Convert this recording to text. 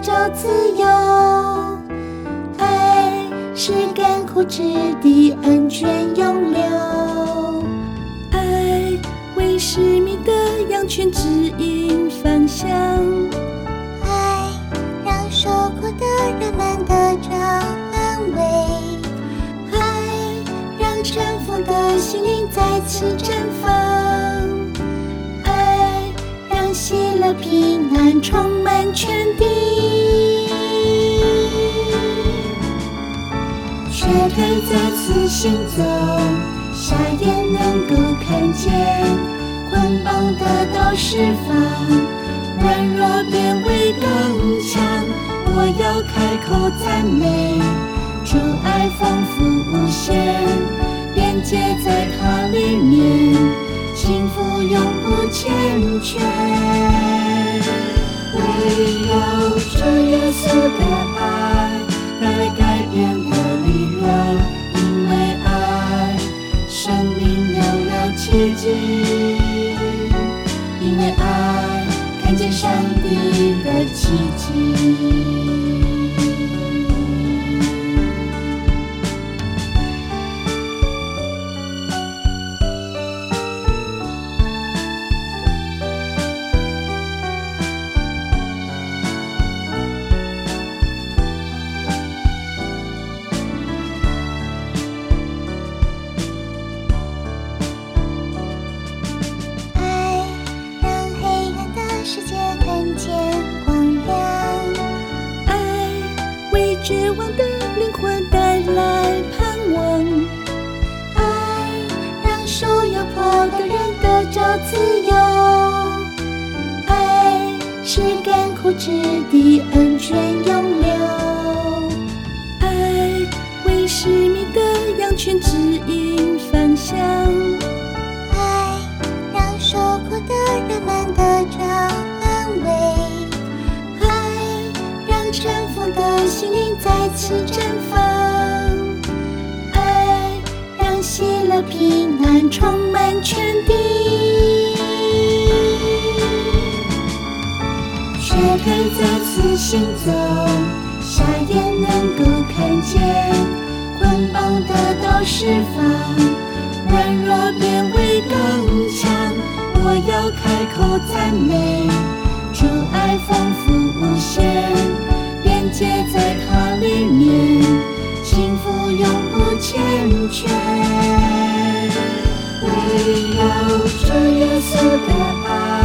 找自由。爱是干枯之地安全永留， 爱为失迷的羊群指引方向， 爱让受苦的人们得着安慰，爱让沉浮的心灵再次绽放，爱让喜乐平安充满全地。瘸腿再次行走，瞎眼能够看见，捆绑得到释放，软弱变为刚强。我要开口赞美，主爱丰富无限，边界在它里面，幸福永不欠缺。唯有这耶稣的爱带来改变的力量，因为爱生命有了奇迹，因为爱看见上帝的奇迹。 绝望的灵魂带来盼望， 爱让受压迫的人得着自由，爱是干枯之地安全永留， 爱为失迷的羊群指引方向， 爱让受苦的人们得着安慰，爱让沉浮的心灵再次绽放，爱让喜乐平安充满全地。瘸腿再次行走，瞎眼能够看见，捆绑得到释放，软弱变为刚强。我要开口赞美，主爱丰富无限，边界在它里面，幸福永不欠缺。唯有这耶稣的爱